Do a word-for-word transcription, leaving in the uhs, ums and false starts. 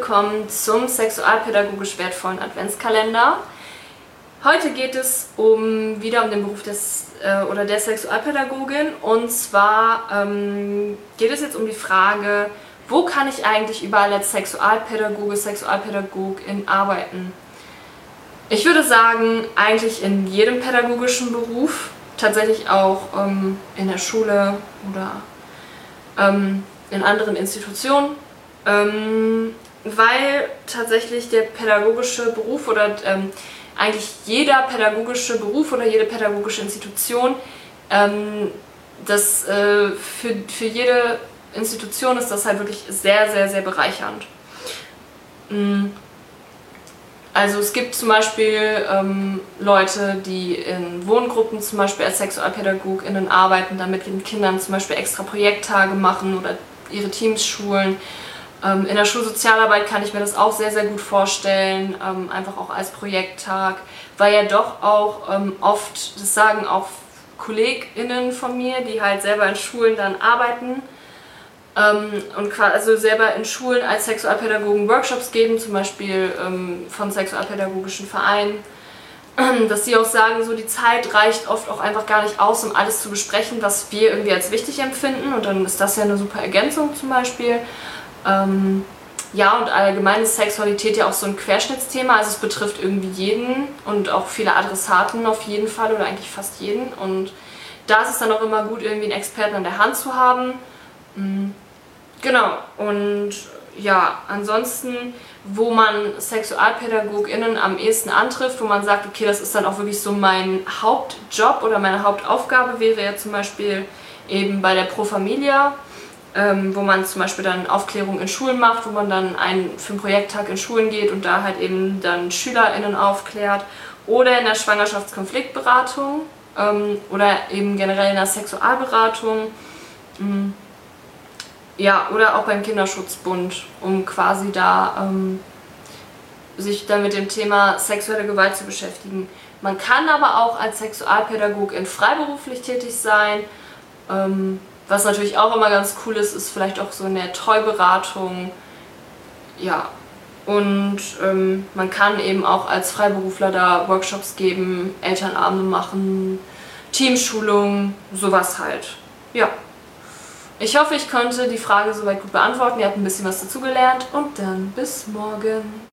willkommen zum sexualpädagogisch wertvollen Adventskalender. Heute geht es um wieder um den Beruf des äh, oder der Sexualpädagogin, und zwar ähm, geht es jetzt um die Frage, wo kann ich eigentlich überall als Sexualpädagoge, Sexualpädagogin arbeiten? Ich würde sagen, eigentlich in jedem pädagogischen Beruf, tatsächlich auch ähm, in der Schule oder ähm, in anderen Institutionen, ähm, weil tatsächlich der pädagogische Beruf oder ähm, eigentlich jeder pädagogische Beruf oder jede pädagogische Institution, ähm, das, äh, für, für jede Institution ist das halt wirklich sehr, sehr, sehr bereichernd. Also es gibt zum Beispiel ähm, Leute, die in Wohngruppen zum Beispiel als SexualpädagogInnen arbeiten, dann mit den Kindern zum Beispiel extra Projekttage machen oder ihre Teams schulen. Ähm, in der Schulsozialarbeit kann ich mir das auch sehr, sehr gut vorstellen, ähm, einfach auch als Projekttag, weil ja doch auch ähm, oft, das sagen auch KollegInnen von mir, die halt selber in Schulen dann arbeiten, ähm, und quasi also selber in Schulen als Sexualpädagogen Workshops geben, zum Beispiel ähm, von sexualpädagogischen Vereinen, dass sie auch sagen, so die Zeit reicht oft auch einfach gar nicht aus, um alles zu besprechen, was wir irgendwie als wichtig empfinden, und dann ist das ja eine super Ergänzung zum Beispiel. Ähm, ja, und allgemein ist Sexualität ja auch so ein Querschnittsthema, also es betrifft irgendwie jeden und auch viele Adressaten auf jeden Fall oder eigentlich fast jeden, und da ist es dann auch immer gut, irgendwie einen Experten an der Hand zu haben. Mhm. Genau, und ja, ansonsten, wo man SexualpädagogInnen am ehesten antrifft, wo man sagt, okay, das ist dann auch wirklich so mein Hauptjob oder meine Hauptaufgabe, wäre ja zum Beispiel eben bei der Pro Familia, ähm, wo man zum Beispiel dann Aufklärung in Schulen macht, wo man dann einen, für einen Projekttag in Schulen geht und da halt eben dann SchülerInnen aufklärt, oder in der Schwangerschaftskonfliktberatung ähm, oder eben generell in der Sexualberatung. Mhm. Ja, oder auch beim Kinderschutzbund, um quasi da ähm, sich dann mit dem Thema sexuelle Gewalt zu beschäftigen. Man kann aber auch als Sexualpädagogin freiberuflich tätig sein. Ähm, was natürlich auch immer ganz cool ist, ist vielleicht auch so in der Treuberatung. Ja, und ähm, man kann eben auch als Freiberufler da Workshops geben, Elternabende machen, Teamschulungen, sowas halt. Ja. Ich hoffe, ich konnte die Frage soweit gut beantworten. Ihr habt ein bisschen was dazugelernt, und dann bis morgen.